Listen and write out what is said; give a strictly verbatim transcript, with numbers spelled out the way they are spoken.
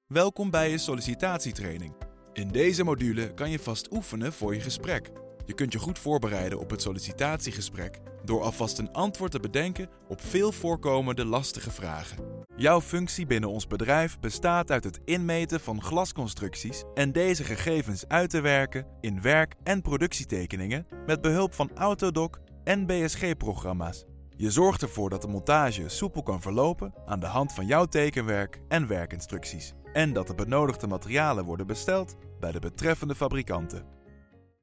Welkom bij je sollicitatietraining. In deze module kan je vast oefenen voor je gesprek. Je kunt je goed voorbereiden op het sollicitatiegesprek door alvast een antwoord te bedenken op veel voorkomende lastige vragen. Jouw functie binnen ons bedrijf bestaat uit het inmeten van glasconstructies en deze gegevens uit te werken in werk- en productietekeningen met behulp van Autodoc en B S G-programma's. Je zorgt ervoor dat de montage soepel kan verlopen aan de hand van jouw tekenwerk en werkinstructies en dat de benodigde materialen worden besteld bij de betreffende fabrikanten.